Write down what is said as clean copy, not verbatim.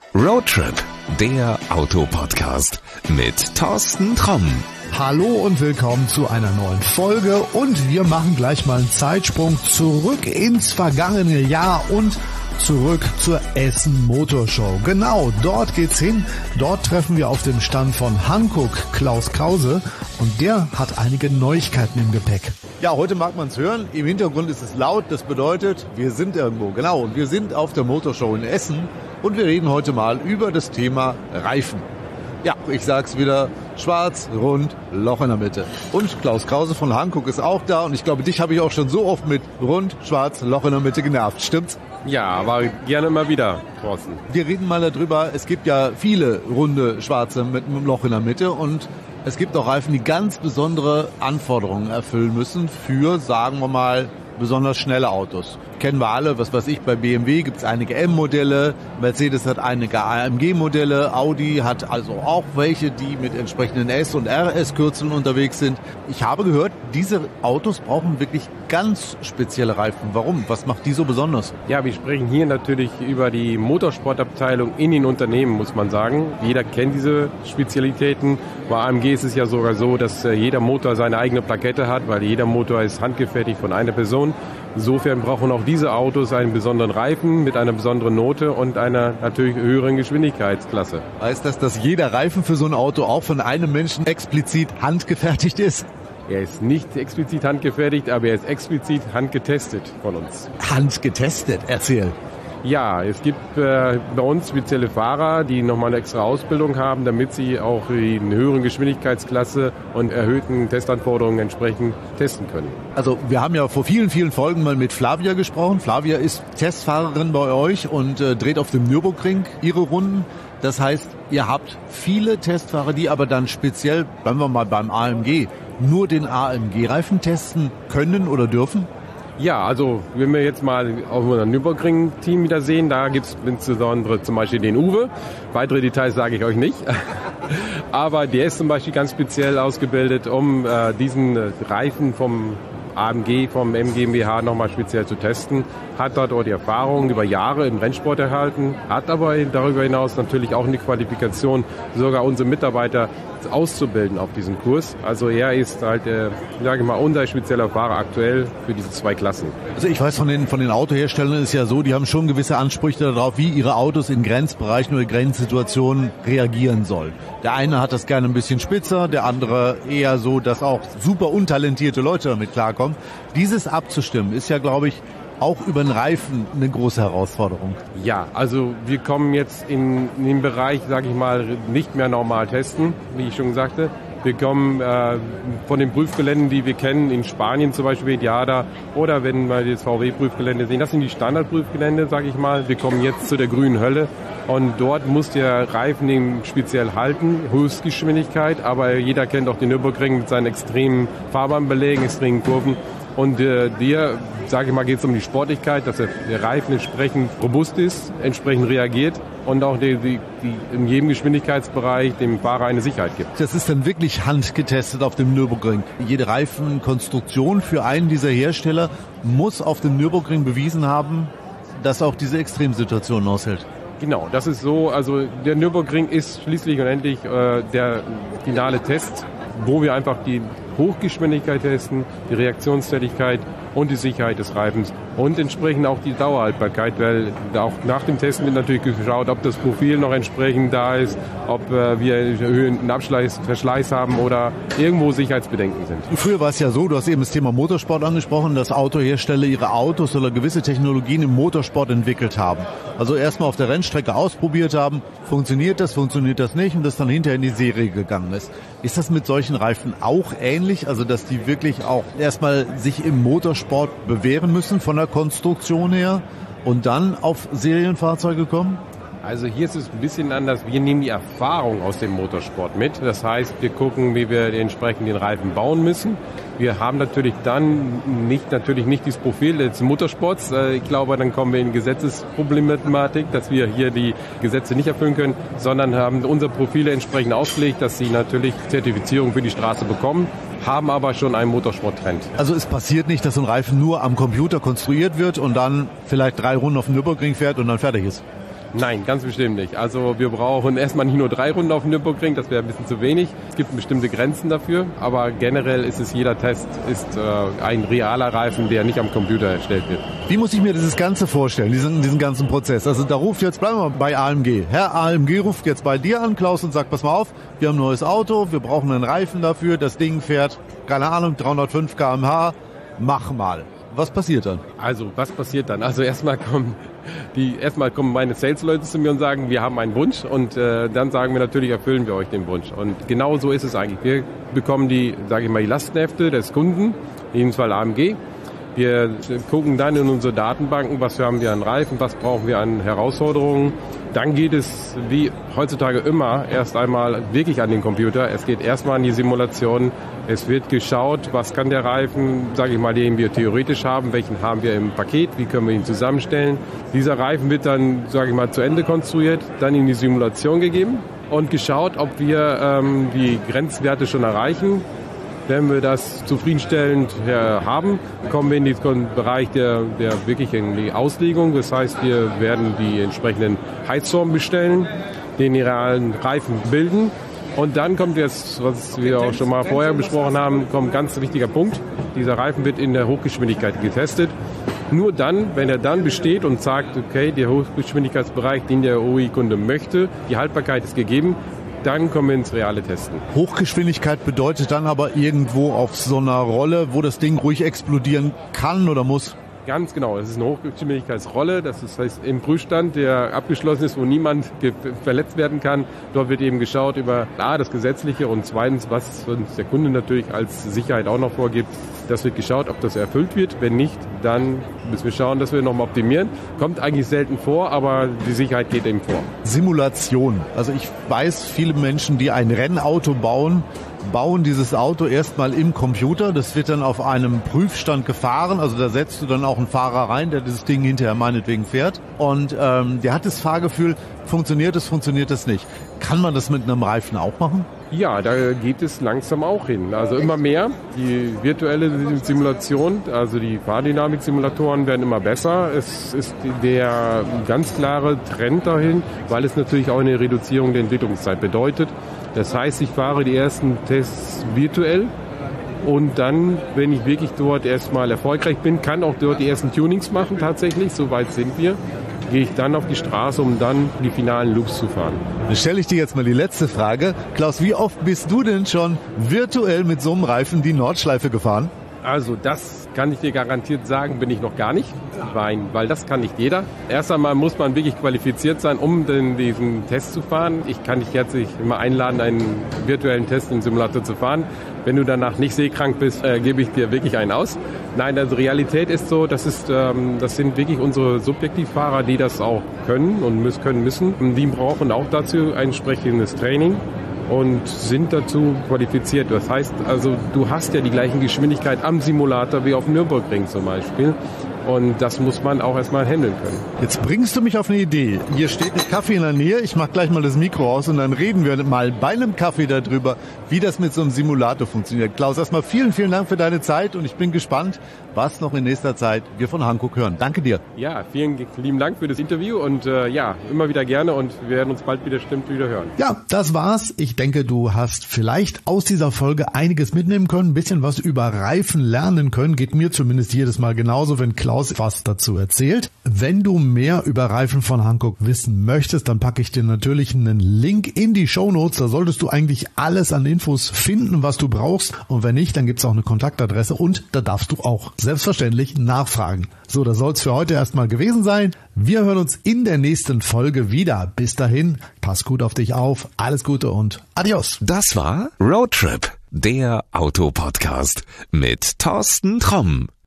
Roadtrip, der Autopodcast mit Thorsten Tromm. Hallo und willkommen zu einer neuen Folge und wir machen gleich mal einen Zeitsprung zurück ins vergangene Jahr und zurück zur Essen Motor Show. Genau, dort geht's hin. Dort treffen wir auf dem Stand von Hankook Klaus Krause und der hat einige Neuigkeiten im Gepäck. Ja, heute mag man es hören. Im Hintergrund ist es laut. Das bedeutet, wir sind irgendwo. Genau, und wir sind auf der Motor Show in Essen und wir reden heute mal über das Thema Reifen. Ja, ich sag's wieder, schwarz, rund, Loch in der Mitte. Und Klaus Krause von Hankook ist auch da und ich glaube, dich habe ich auch schon so oft mit rund, schwarz, Loch in der Mitte genervt. Stimmt's? Ja, aber gerne mal wieder, Thorsten. Wir reden mal darüber, es gibt ja viele runde, schwarze mit einem Loch in der Mitte und es gibt auch Reifen, die ganz besondere Anforderungen erfüllen müssen für, sagen wir mal, besonders schnelle Autos. Kennen wir alle, was weiß ich, bei BMW gibt es einige M-Modelle, Mercedes hat einige AMG-Modelle, Audi hat also auch welche, die mit entsprechenden S- und RS-Kürzeln unterwegs sind. Ich habe gehört, diese Autos brauchen wirklich ganz spezielle Reifen. Warum? Was macht die so besonders? Ja, wir sprechen hier natürlich über die Motorsportabteilung in den Unternehmen, muss man sagen. Jeder kennt diese Spezialitäten. Bei AMG ist es ja sogar so, dass jeder Motor seine eigene Plakette hat, weil jeder Motor ist handgefertigt von einer Person. Insofern brauchen auch diese Autos einen besonderen Reifen mit einer besonderen Note und einer natürlich höheren Geschwindigkeitsklasse. Heißt das, dass jeder Reifen für so ein Auto auch von einem Menschen explizit handgefertigt ist? Er ist nicht explizit handgefertigt, aber er ist explizit handgetestet von uns. Handgetestet? Erzähl. Ja, es gibt bei uns spezielle Fahrer, die nochmal eine extra Ausbildung haben, damit sie auch in höheren Geschwindigkeitsklasse und erhöhten Testanforderungen entsprechend testen können. Also wir haben ja vor vielen, vielen Folgen mal mit Flavia gesprochen. Flavia ist Testfahrerin bei euch und dreht auf dem Nürburgring ihre Runden. Das heißt, ihr habt viele Testfahrer, die aber dann speziell, bleiben wir mal beim AMG, nur den AMG-Reifen testen können oder dürfen? Ja, also wenn wir jetzt mal auf unser Nürburgring-Team wieder sehen, da gibt es insbesondere zum Beispiel den Uwe. Weitere Details sage ich euch nicht. Aber der ist zum Beispiel ganz speziell ausgebildet, um diesen Reifen vom AMG, vom MGmbH nochmal speziell zu testen. Hat dort auch die Erfahrung über Jahre im Rennsport erhalten, hat aber darüber hinaus natürlich auch eine Qualifikation, sogar unsere Mitarbeiter auszubilden auf diesem Kurs. Also er ist halt, sage ich mal, unser spezieller Fahrer aktuell für diese zwei Klassen. Also ich weiß, von den Autoherstellern ist ja so, die haben schon gewisse Ansprüche darauf, wie ihre Autos in Grenzbereichen oder Grenzsituationen reagieren sollen. Der eine hat das gerne ein bisschen spitzer, der andere eher so, dass auch super untalentierte Leute damit klarkommen. Dieses abzustimmen ist ja, glaube ich, auch über den Reifen eine große Herausforderung. Ja, also wir kommen jetzt in den Bereich, sage ich mal, nicht mehr normal testen, wie ich schon sagte. Wir kommen von den Prüfgeländen, die wir kennen, in Spanien zum Beispiel, Diada, oder wenn wir das VW-Prüfgelände sehen, das sind die Standardprüfgelände, sage ich mal. Wir kommen jetzt zu der grünen Hölle und dort muss der Reifen eben speziell halten, Höchstgeschwindigkeit, aber jeder kennt auch den Nürburgring mit seinen extremen Fahrbahnbelägen, extremen Kurven. Und dir, sage ich mal, geht es um die Sportlichkeit, dass der Reifen entsprechend robust ist, entsprechend reagiert und auch die in jedem Geschwindigkeitsbereich dem Fahrer eine Sicherheit gibt. Das ist dann wirklich handgetestet auf dem Nürburgring. Jede Reifenkonstruktion für einen dieser Hersteller muss auf dem Nürburgring bewiesen haben, dass auch diese Extremsituationen aushält. Genau, das ist so. Also der Nürburgring ist schließlich und endlich der finale Test, wo wir einfach die Hochgeschwindigkeit testen, die Reaktionstätigkeit und die Sicherheit des Reifens und entsprechend auch die Dauerhaltbarkeit, weil auch nach dem Testen wird natürlich geschaut, ob das Profil noch entsprechend da ist, ob wir erhöhten Verschleiß haben oder irgendwo Sicherheitsbedenken sind. Früher war es ja so, du hast eben das Thema Motorsport angesprochen, dass Autohersteller ihre Autos oder gewisse Technologien im Motorsport entwickelt haben. Also erstmal auf der Rennstrecke ausprobiert haben, funktioniert das nicht und das dann hinterher in die Serie gegangen ist. Ist das mit solchen Reifen auch ähnlich? Also dass die wirklich auch erstmal sich im Motorsport bewähren müssen von der Konstruktion her und dann auf Serienfahrzeuge kommen? Also hier ist es ein bisschen anders. Wir nehmen die Erfahrung aus dem Motorsport mit. Das heißt, wir gucken, wie wir entsprechend den Reifen bauen müssen. Wir haben natürlich dann nicht dieses Profil des Motorsports. Ich glaube, dann kommen wir in Gesetzesproblematik, dass wir hier die Gesetze nicht erfüllen können, sondern haben unsere Profile entsprechend ausgelegt, dass sie natürlich Zertifizierung für die Straße bekommen, haben aber schon einen Motorsporttrend. Also es passiert nicht, dass so ein Reifen nur am Computer konstruiert wird und dann vielleicht 3 Runden auf dem Nürburgring fährt und dann fertig ist? Nein, ganz bestimmt nicht. Also wir brauchen erstmal nicht nur 3 Runden auf dem Nürburgring, das wäre ein bisschen zu wenig. Es gibt bestimmte Grenzen dafür, aber generell ist es, jeder Test ist ein realer Reifen, der nicht am Computer erstellt wird. Wie muss ich mir dieses Ganze vorstellen, diesen ganzen Prozess? Also da ruft jetzt, bleiben wir mal bei AMG. Herr AMG ruft jetzt bei dir an, Klaus, und sagt, pass mal auf, wir haben ein neues Auto, wir brauchen einen Reifen dafür, das Ding fährt, keine Ahnung, 305 km/h, mach mal. Was passiert dann? Also, was passiert dann? Also erstmal kommen meine Sales-Leute zu mir und sagen, wir haben einen Wunsch, und dann sagen wir natürlich, erfüllen wir euch den Wunsch. Und genau so ist es eigentlich. Wir bekommen die Lastenhefte des Kunden, in diesem Fall AMG. Wir gucken dann in unsere Datenbanken, was haben wir an Reifen, was brauchen wir an Herausforderungen. Dann geht es, wie heutzutage immer, erst einmal wirklich an den Computer. Es geht erstmal an die Simulation. Es wird geschaut, was kann der Reifen, den wir theoretisch haben, welchen haben wir im Paket, wie können wir ihn zusammenstellen. Dieser Reifen wird dann, zu Ende konstruiert, dann in die Simulation gegeben und geschaut, ob wir die Grenzwerte schon erreichen. Wenn wir das zufriedenstellend haben, kommen wir in den Bereich der wirklich in die Auslegung. Das heißt, wir werden die entsprechenden Heizformen bestellen, den realen Reifen bilden. Und dann kommt jetzt, was wir auch schon mal vorher besprochen haben, kommt ein ganz wichtiger Punkt. Dieser Reifen wird in der Hochgeschwindigkeit getestet. Nur dann, wenn er dann besteht und sagt, okay, der Hochgeschwindigkeitsbereich, den der OE-Kunde möchte, die Haltbarkeit ist gegeben, dann kommen wir ins reale Testen. Hochgeschwindigkeit bedeutet dann aber irgendwo auf so einer Rolle, wo das Ding ruhig explodieren kann oder muss? Ganz genau, das ist eine Hochgeschwindigkeitsrolle, das heißt im Prüfstand, der abgeschlossen ist, wo niemand verletzt werden kann. Dort wird eben geschaut über das Gesetzliche und zweitens, was uns der Kunde natürlich als Sicherheit auch noch vorgibt. Das wird geschaut, ob das erfüllt wird. Wenn nicht, dann müssen wir schauen, dass wir nochmal optimieren. Kommt eigentlich selten vor, aber die Sicherheit geht eben vor. Simulation. Also ich weiß, viele Menschen, die ein Rennauto bauen dieses Auto erstmal im Computer. Das wird dann auf einem Prüfstand gefahren. Also da setzt du dann auch einen Fahrer rein, der dieses Ding hinterher meinetwegen fährt. Und der hat das Fahrgefühl, funktioniert es nicht. Kann man das mit einem Reifen auch machen? Ja, da geht es langsam auch hin. Also immer mehr. Die virtuelle Simulation, also die Fahrdynamik-Simulatoren werden immer besser. Es ist der ganz klare Trend dahin, weil es natürlich auch eine Reduzierung der Entwicklungszeit bedeutet. Das heißt, ich fahre die ersten Tests virtuell und dann, wenn ich wirklich dort erstmal erfolgreich bin, kann auch dort die ersten Tunings machen tatsächlich, soweit sind wir, gehe ich dann auf die Straße, um dann die finalen Loops zu fahren. Dann stelle ich dir jetzt mal die letzte Frage. Klaus, wie oft bist du denn schon virtuell mit so einem Reifen die Nordschleife gefahren? Also das kann ich dir garantiert sagen, bin ich noch gar nicht, weil das kann nicht jeder. Erst einmal muss man wirklich qualifiziert sein, um diesen Test zu fahren. Ich kann dich herzlich immer einladen, einen virtuellen Test im Simulator zu fahren. Wenn du danach nicht seekrank bist, gebe ich dir wirklich einen aus. Nein, also Realität ist so, das sind wirklich unsere Subjektivfahrer, die das auch können und müssen. Die brauchen auch dazu ein entsprechendes Training und sind dazu qualifiziert. Das heißt also, du hast ja die gleichen Geschwindigkeit am Simulator wie auf dem Nürburgring zum Beispiel. Und das muss man auch erstmal handeln können. Jetzt bringst du mich auf eine Idee. Hier steht ein Kaffee in der Nähe. Ich mache gleich mal das Mikro aus und dann reden wir mal bei einem Kaffee darüber, wie das mit so einem Simulator funktioniert. Klaus, erstmal vielen, vielen Dank für deine Zeit und ich bin gespannt, was noch in nächster Zeit wir von Hankook hören. Danke dir. Ja, vielen lieben Dank für das Interview und immer wieder gerne und wir werden uns bald bestimmt wieder hören. Ja, das war's. Ich denke, du hast vielleicht aus dieser Folge einiges mitnehmen können, ein bisschen was über Reifen lernen können. Geht mir zumindest jedes Mal genauso, wenn Klaus was dazu erzählt. Wenn du mehr über Reifen von Hankook wissen möchtest, dann packe ich dir natürlich einen Link in die Shownotes. Da solltest du eigentlich alles an Infos finden, was du brauchst. Und wenn nicht, dann gibt's auch eine Kontaktadresse und da darfst du auch selbstverständlich nachfragen. So, das soll's für heute erstmal gewesen sein. Wir hören uns in der nächsten Folge wieder. Bis dahin, pass gut auf dich auf. Alles Gute und adios. Das war Roadtrip, der Autopodcast mit Thorsten Tromm.